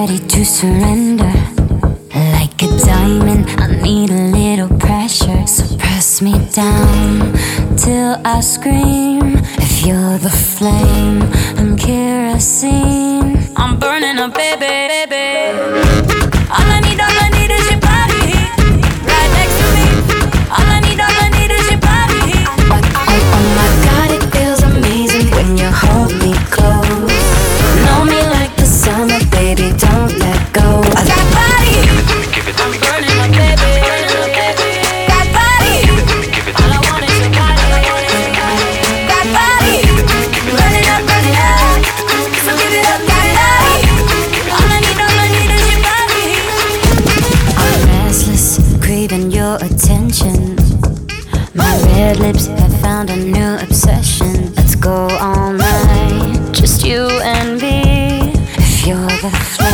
ready to surrender. Like a diamond, I need a little pressure. So press me down till I scream. If you're the flame, I'm kerosene. I'm burning up, baby, baby. All I need is your body right next to me. All I need is your body. Oh my God, it feels amazing when you hold me close. Know me like the summer, baby, don't let go. I got body, I'm burning up, baby. Got body, all I want is your body. Got body, burning up, so give it up, got body. All I need is your body. I'm restless, craving your attention. My red lips have found a new obsession. Let's go all night, just you and me. If you're the